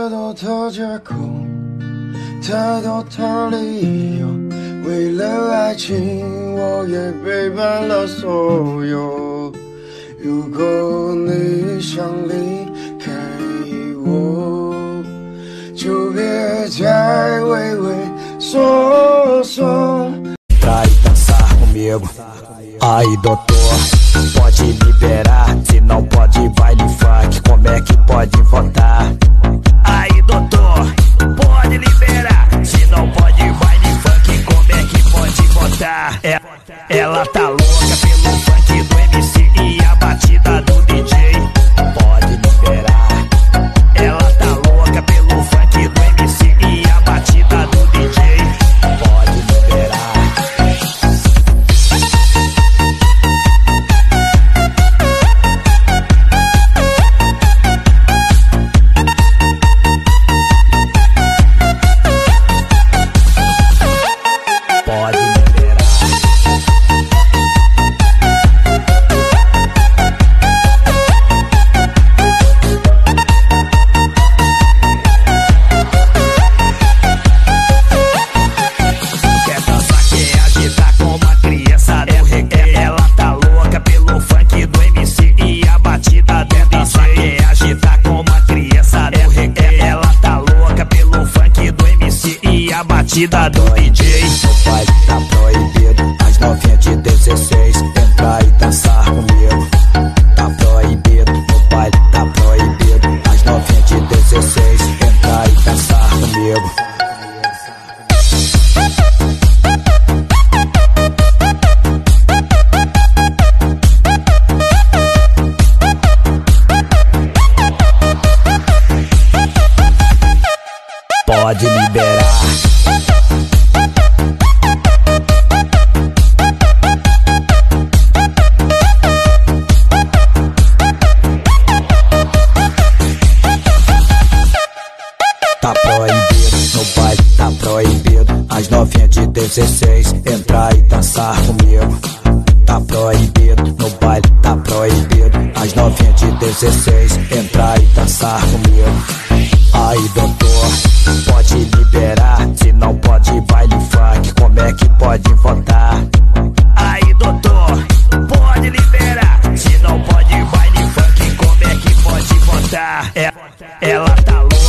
多的借口，太多的理由，为了爱情我也背叛了所有。如果你想离开我，就别再畏畏缩缩。 Pra ir dançar comigo, aí doutor, pode liberar, se não pode baile funk, como é que pode votar? Aí doutor, pode liberar, se não pode baile funk, como é que pode votar? Ela tá louca pelo funk do MC e a batida do DJ, pode liberar. Ela tá louca pelo funk do MC e a batida do DJ, pode liberar. Pode liberar. Quer dançar, quer agitar como uma criança do reggae. Ela tá louca pelo funk do MC e a batida do DJ. Quer agitar como uma criança do reggae. Ela tá louca pelo funk do MC e a batida do DJ. No baile tá proibido, as novinhas de 16 entrar e dançar comigo. Tá proibido, no baile tá proibido, as novinhas de 16 entrar e dançar comigo. Pode liberar. Tá proibido, no baile tá proibido, as novinhas de 16 entrar e dançar comigo. Tá proibido, no baile tá proibido, as novinhas de 16 entrar e dançar comigo. Aí doutor, pode liberar, se não pode baile funk, como é que pode votar? Aí doutor, pode liberar, se não pode baile funk, como é que pode votar? Ela tá louca